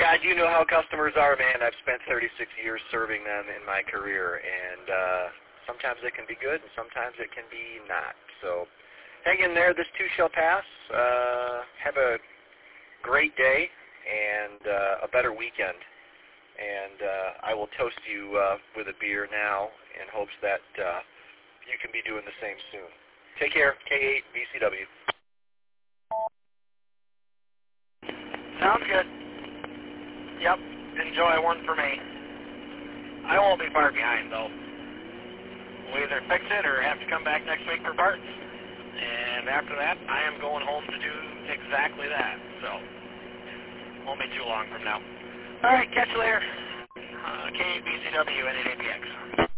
Yeah, I do know how customers are, man. I've spent 36 years serving them in my career, and sometimes it can be good, and sometimes it can be not. So hang in there. This too shall pass. Have a great day and a better weekend. And I will toast you with a beer now in hopes that you can be doing the same soon. Take care. K8 BCW. Sounds good. Yep, enjoy one for me. I won't be far behind, though. We'll either fix it or have to come back next week for parts. And after that, I am going home to do exactly that. So, won't be too long from now. All right, catch you later. K8BCW and 8APX.